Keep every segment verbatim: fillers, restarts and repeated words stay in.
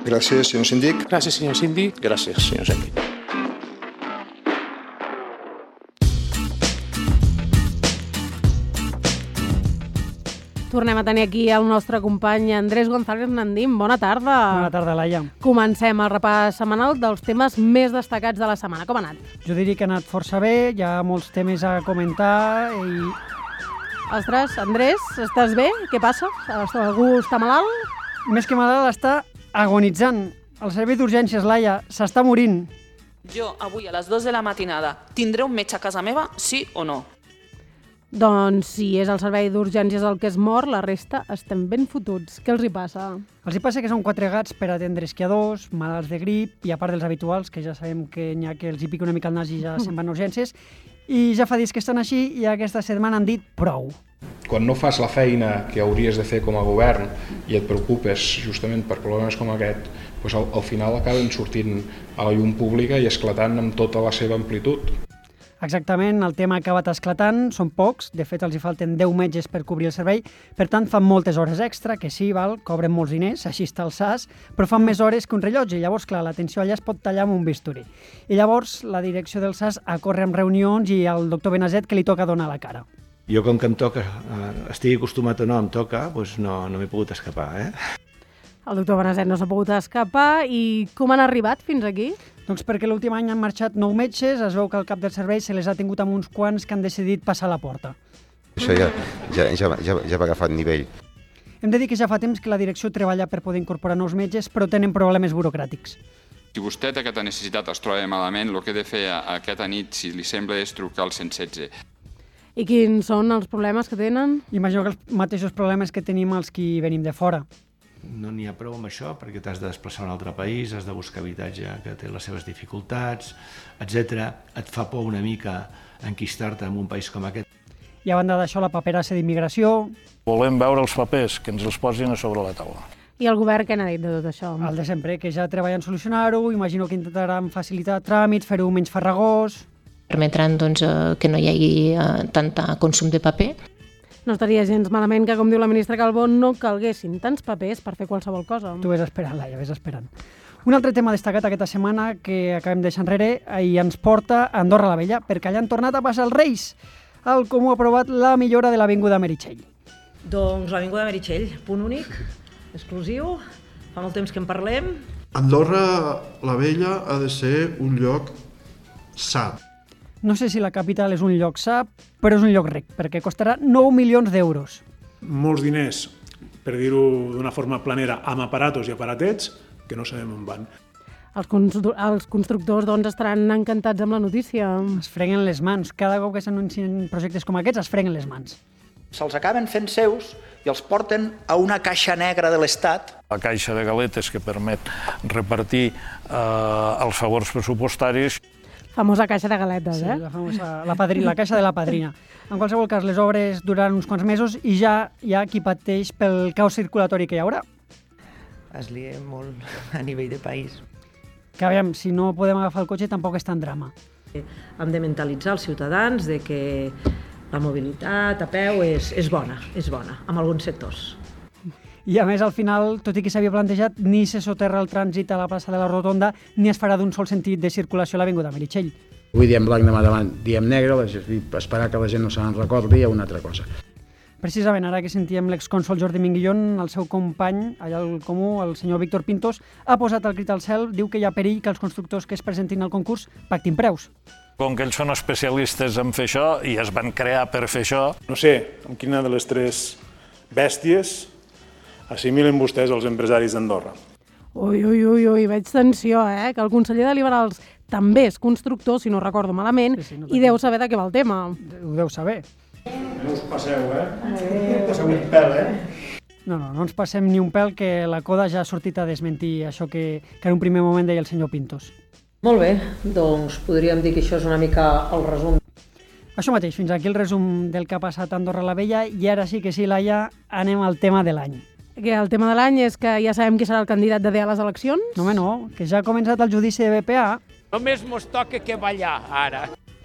Gràcies, senyor síndic. Gràcies, senyor síndic. Gràcies, senyor síndic. Tornem a tenir aquí el nostre company Andrés González Nandim. Bona tarda. Bona tarda, Laia. Comencem el repàs setmanal dels temes més destacats de la setmana. Com ha anat? Jo diria que ha anat força bé, hi ha molts temes a comentar i... Ostres, Andrés, estàs bé? Què passa? Algú està malalt? Més que malalt, està agonitzant. El servei d'urgències, Laia, s'està morint. Jo, avui a les dues de la matinada, tindré un metge a casa meva, sí o no? Doncs si és el servei d'urgències el que es mor, la resta estem ben fotuts. Què els hi passa? Els hi passa que són quatre gats per atendre esquiadors, malalts de grip, i a part dels habituals, que ja sabem que n'hi ha que els hi pica una mica el nas i ja se'n van a urgències, i ja fa dies que estan així i aquesta setmana han dit prou. Quan no fas la feina que hauries de fer com a govern i et preocupes justament per problemes com aquest, doncs al, al final acaben sortint a la llum pública i esclatant amb tota la seva amplitud. Exactament, el tema ha acabat esclatant, són pocs, de fet els hi falten deu metges per cobrir el servei, per tant fan moltes hores extra, que sí, val, cobren molts diners, així està el S A S, però fan més hores que un rellotge, i llavors, clar, l'atenció allà es pot tallar amb un bisturí. I llavors la direcció del S A S acorre amb reunions i al doctor Benazet que li toca donar la cara. Jo com que em toca, estigui acostumat o no, em toca, doncs no, no m'he pogut escapar, eh? El doctor Benazet no s'ha pogut escapar i com han arribat fins aquí? Doncs perquè l'últim any han marxat nou metges, es veu que el cap del servei se les ha tingut amb uns quants que han decidit passar la porta. Això ja, ja, ja, ja, ja va agafar nivell. Hem de dir que ja fa temps que la direcció treballa per poder incorporar nous metges, però tenen problemes burocràtics. Si vostè té aquesta necessitat, es troba malament, el que he de fer aquesta nit, si li sembla, és trucar al cent setze. I quins són els problemes que tenen? Imagino que els mateixos problemes que tenim els que venim de fora. No n'hi ha prou amb això, perquè t'has de desplaçar a un altre país, has de buscar habitatge que té les seves dificultats, etcètera. Et fa por una mica enquistar-te en un país com aquest. I a banda d'això, la paperassa d'immigració... Volem veure els papers, que ens els posin a sobre la taula. I el govern què n'ha dit de tot això? El de sempre, que ja treballen en solucionar-ho, imagino que intentaran facilitar tràmits, fer-ho menys farragós... Permetran doncs, que no hi hagi eh, tant consum de paper. No estaria gens malament que, com diu la ministra Calbó, no calguessin tants papers per fer qualsevol cosa. Tu ves esperant, Laia, ves esperant. Un altre tema destacat aquesta setmana que acabem de deixar enrere i ens porta a Andorra la Vella, perquè allà han tornat a passar els Reis. El Comú ha aprovat la millora de l'Avinguda Meritxell. Doncs l'Avinguda Meritxell, punt únic, exclusiu, fa molt temps que en parlem. Andorra la Vella ha de ser un lloc sa. No sé si la capital és un lloc sa, però és un lloc ric, perquè costarà nou milions d'euros. Molts diners, per dir-ho d'una forma planera, amb aparatos i aparatets, que no sabem on van. Els, constru els constructors doncs, estaran encantats amb la notícia. Es freguen les mans. Cada cop que s'anuncien projectes com aquests, es freguen les mans. Se'ls acaben fent seus i els porten a una caixa negra de l'Estat. La caixa de galetes que permet repartir eh, els favors pressupostaris. Famosa caixa de galetes, sí, eh? La, famosa, la, padrina, la caixa de la padrina. En qualsevol cas, les obres duraran uns quants mesos i ja hi ha qui pateix pel caos circulatori que hi haurà. Es lia molt a nivell de país. Que aviam, si no podem agafar el cotxe tampoc és tan drama. Hem de mentalitzar els ciutadans de que la mobilitat a peu és, és bona, és bona, en alguns sectors. I a més, al final, tot i que s'havia plantejat, ni se soterra el trànsit a la plaça de la Rotonda, ni es farà d'un sol sentit de circulació a l'Avinguda Meritxell. Avui diem blanc, demà davant, diem negre, esperar que la gent no se'n recordi o una altra cosa. Precisament, ara que sentíem l'excònsol Jordi Minguillón, el seu company, allà al Comú, el senyor Víctor Pintos, ha posat el crit al cel, diu que hi ha perill que els constructors que es presentin al concurs pactin preus. Com que ells són especialistes en fer això i es van crear per fer això... No sé amb quina de les tres bèsties assimilen vostès els empresaris d'Andorra. Ui, ui, ui, ui, veig tensió, eh? Que el conseller de Liberals també és constructor, si no recordo malament, sí, sí, no i deu saber de què va el tema. Ho deu saber. No us passeu, eh? eh... Passeu un pèl, eh? No, no, no ens passem ni un pèl, que la Coda ja ha sortit a desmentir això que, que en un primer moment deia el senyor Pintos. Molt bé, doncs podríem dir que això és una mica el resum. Això mateix, fins aquí el resum del que ha passat a Andorra la Vella, i ara sí que sí, Laia, anem al tema de l'any. Que el tema de l'any és que ja sabem qui serà el candidat de D a les eleccions? No, home, no, que ja ha començat el judici de B P A. Només mos toca que ballar, ara.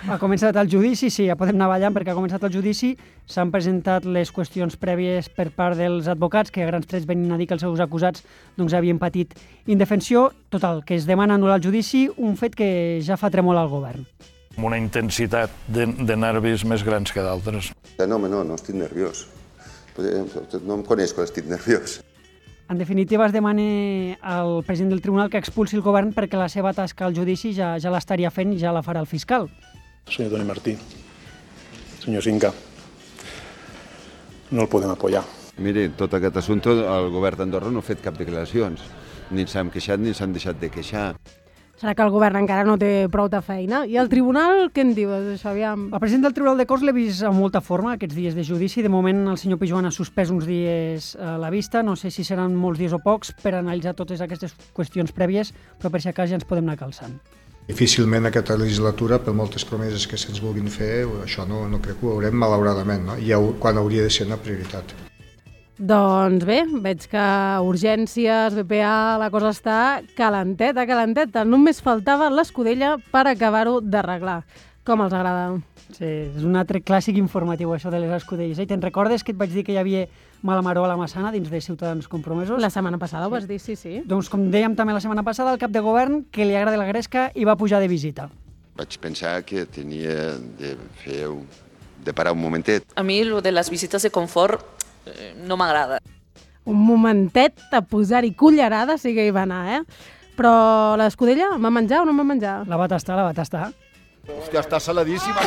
Ha començat el judici, sí, ja podem anar ballant perquè ha començat el judici. S'han presentat les qüestions prèvies per part dels advocats, que a grans trets venen a dir que els seus acusats doncs, havien patit indefensió. Total, que es demana anul·lar el judici, un fet que ja fa tremolar el govern. Amb una intensitat de, de nervis més grans que d'altres. No, home, no, no estic nerviós. No em coneix quan estic nerviós. En definitiva, es demana al president del tribunal que expulsi el govern perquè la seva tasca al judici ja, ja l'estaria fent i ja la farà el fiscal. Senyor Toni Martí, senyor Cinca, no el podem apoyar. Miri, tot aquest assumpte, el govern d'Andorra no ha fet cap declaracions. Ni ens hem queixat ni s'han deixat de queixar. Serà que el govern encara no té prou de feina? I el tribunal, què en dius, això? Aviam. El president del Tribunal de Corts l'he vist amb molta forma aquests dies de judici. De moment el senyor Pijuan ha suspès uns dies a la vista. No sé si seran molts dies o pocs per analitzar totes aquestes qüestions prèvies, però per si a cas ja ens podem anar calçant. Difícilment aquesta legislatura, per moltes promeses que se'ns vulguin fer, això no, no crec que ho veurem malauradament, no? I quan hauria de ser una prioritat. Doncs bé, veig que urgències, B P A, la cosa està calenteta, calenteta. Només faltava l'escudella per acabar-ho d'arreglar. Com els agrada? Sí, és un altre clàssic informatiu, això de les escudelles. Eh? Te'n recordes que et vaig dir que hi havia mala maror a la Massana dins de Ciutadans Compromesos? La setmana passada ho vas dir, sí, sí. Doncs com dèiem també la setmana passada, el cap de govern, que li agrada la gresca, i va pujar de visita. Vaig pensar que tenia de fer, de parar un momentet. A mi, lo de les visites de confort eh, no m'agrada. Un momentet a posar-hi cullerada sí que hi va anar, eh? Però l'escudella, m'ha menjar o no m'ha menjar? La va tastar, la va tastar. Hòstia, està saladíssima.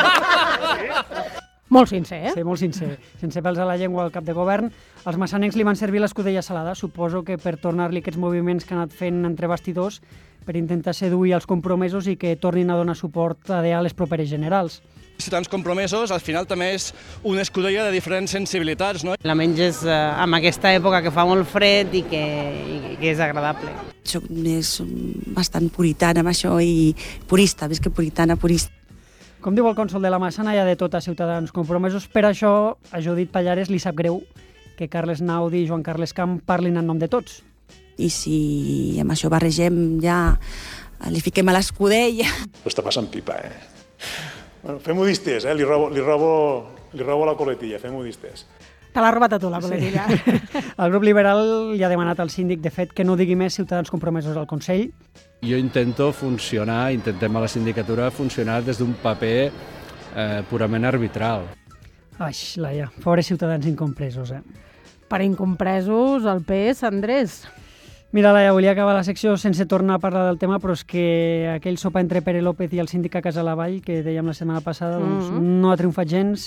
Molt sincer, eh? Sí, molt sincer. Sense pèls a la llengua al cap de govern. Els massanencs li van servir l'escudella salada, suposo que per tornar-li aquests moviments que ha anat fent entre bastidors per intentar seduir els compromesos i que tornin a donar suport a les properes generals. Ciutadans Compromesos, al final també és una escudella de diferents sensibilitats, no? La menges eh, en aquesta època que fa molt fred i que, i que és agradable. Soc més bastant puritana amb això i purista, més que puritana, purista. Com diu el cònsol de la Massana, hi ha de tot a Ciutadans Compromesos. Per això, a Judit Pallares li sap greu que Carles Naudi i Joan Carles Camp parlin en nom de tots. I si amb això barregem ja, li fiquem a l'escudella. Ho està passant pipa, eh? Bueno, fem modistes, eh? Li robo, li robo, li robo la coletilla, fem modistes. Te l'ha robat a tu, la coletilla. Sí. El grup liberal li ha demanat al síndic, de fet, que no digui més Ciutadans Compromesos al Consell. Jo intento funcionar, intentem a la sindicatura funcionar des d'un paper eh, purament arbitral. Ai, Laia, pobres ciutadans incompresos, eh? Per incompresos, el P S, Andrés. Mira, Laia, volia acabar la secció sense tornar a parlar del tema, però és que aquell sopar entre Pere López i el síndic a Casalavall, que dèiem la setmana passada, doncs mm-hmm. no ha triomfat gens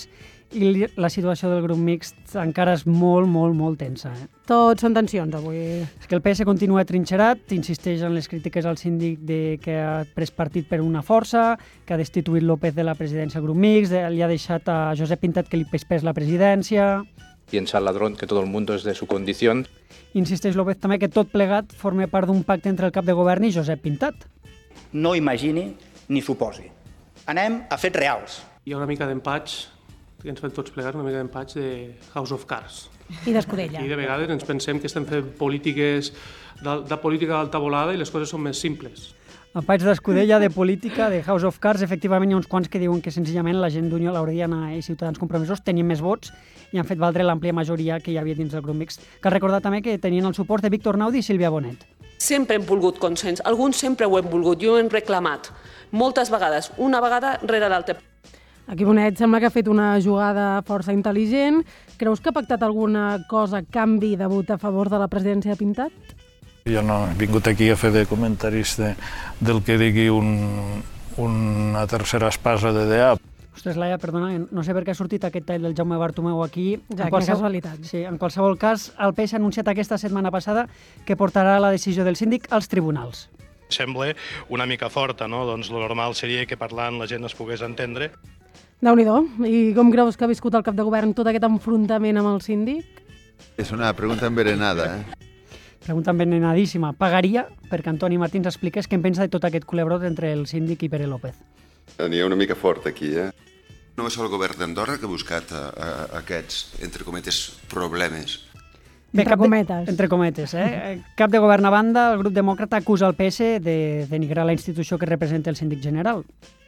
i la situació del grup mixt encara és molt, molt, molt tensa. Eh? Tots són tensions, avui. És que el P S continua trinxerat, insisteix en les crítiques al síndic de que ha pres partit per una força, que ha destituït López de la presidència del grup mixt, li ha deixat a Josep Pintat que li pespés la presidència. Piensa el ladrón que todo el mundo es de su condición. Insisteix López també que tot plegat forma part d'un pacte entre el cap de govern i Josep Pintat. No imagini ni suposi. Anem a fets reals. Hi ha una mica d'empatx, que ens fem tots plegats, una mica d'empatx de House of Cards. I d'escudella. I de vegades ens pensem que estem fent polítiques de, de política d'alta volada i les coses són més simples. Empatx d'escudella, de política, de House of Cards, efectivament hi ha uns quants que diuen que senzillament la gent d'Unió Laureana i Ciutadans Compromesos tenien més vots i han fet valdre l'àmplia majoria que hi havia dins del grup mixt. Cal recordar també que tenien el suport de Víctor Naudi i Sílvia Bonet. Sempre hem volgut consens, alguns sempre ho hem volgut, jo ho hem reclamat, moltes vegades, una vegada rere l'altra. Aquí Bonet sembla que ha fet una jugada força intel·ligent. Creus que ha pactat alguna cosa, canvi de vot a favor de la presidència de Pintat? Jo no he vingut aquí a fer de comentarista del que digui un, una tercera espasa de D A. Ostres, Laia, perdona, no sé per què ha sortit aquest tall del Jaume Bartomeu aquí. Ja, quina casualitat. Sí, en qualsevol cas, el P S ha anunciat aquesta setmana passada que portarà la decisió del síndic als tribunals. Sembla una mica forta, no? Doncs lo normal seria que parlant la gent es pogués entendre. Déu-n'hi-do. I com creus que ha viscut el cap de govern tot aquest enfrontament amb el síndic? És una pregunta envenenada, eh? Pregunta envenenadíssima. Pagaria perquè Antoni Martins expliqués què en pensa de tot aquest culebrot entre el síndic i Pere López. N'hi ha una mica fort aquí, eh? No és el govern d'Andorra que ha buscat a, a, a aquests, entre cometes, problemes. Bé, entre cometes. De, entre cometes, eh? Cap de govern a banda, el grup demòcrata acusa el P S de denigrar la institució que representa el síndic general.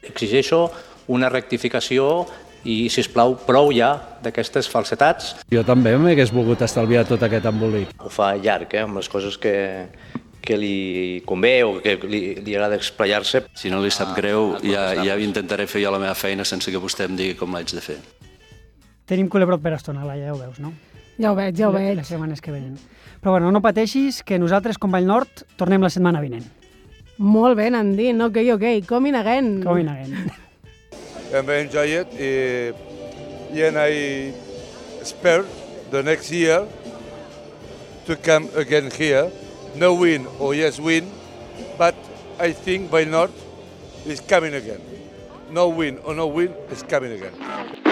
Exigeixo una rectificació i, sisplau, prou ja d'aquestes falsetats. Jo també m'hagués volgut estalviar tot aquest embolic. Ho fa llarg, eh, amb les coses que, que li convé o que li, li agrada explayar-se. Si no li sap greu, ja, ja intentaré fer jo la meva feina sense que vostè em digui com l'haig de fer. Tenim culebrot per estona, Laia, ja ho veus, no? Ja ho veig, ja ho veig. Les setmanes que venen. Però bueno, no pateixis, que nosaltres, com Vallnord, tornem la setmana vinent. Molt bé, Nandi, ok, ok, coming again. Coming again. And I enjoy it, uh, and I expect the next year to come again here. No win or yes win, but I think Vallnord is coming again. No win or no win is coming again.